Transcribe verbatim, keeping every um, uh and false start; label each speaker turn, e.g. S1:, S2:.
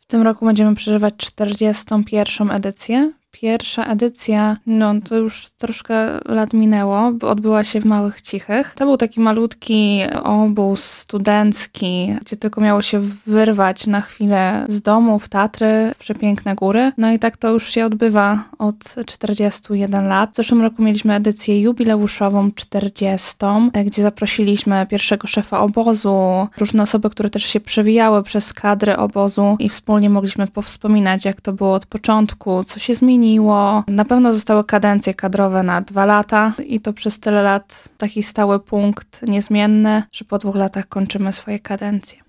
S1: W tym roku będziemy przeżywać czterdziestą pierwszą edycję. Pierwsza edycja, no to już troszkę lat minęło, odbyła się w Małych Cichych. To był taki malutki obóz studencki, gdzie tylko miało się wyrwać na chwilę z domu w Tatry, w przepiękne góry. No i tak to już się odbywa od czterdziestu jeden lat. W zeszłym roku mieliśmy edycję jubileuszową czterdziestą, gdzie zaprosiliśmy pierwszego szefa obozu, różne osoby, które też się przewijały przez kadry obozu i wspólnie mogliśmy powspominać, jak to było od początku, co się zmieniło. Na pewno zostały kadencje kadrowe na dwa lata i to przez tyle lat taki stały punkt niezmienny, że po dwóch latach kończymy swoje kadencje.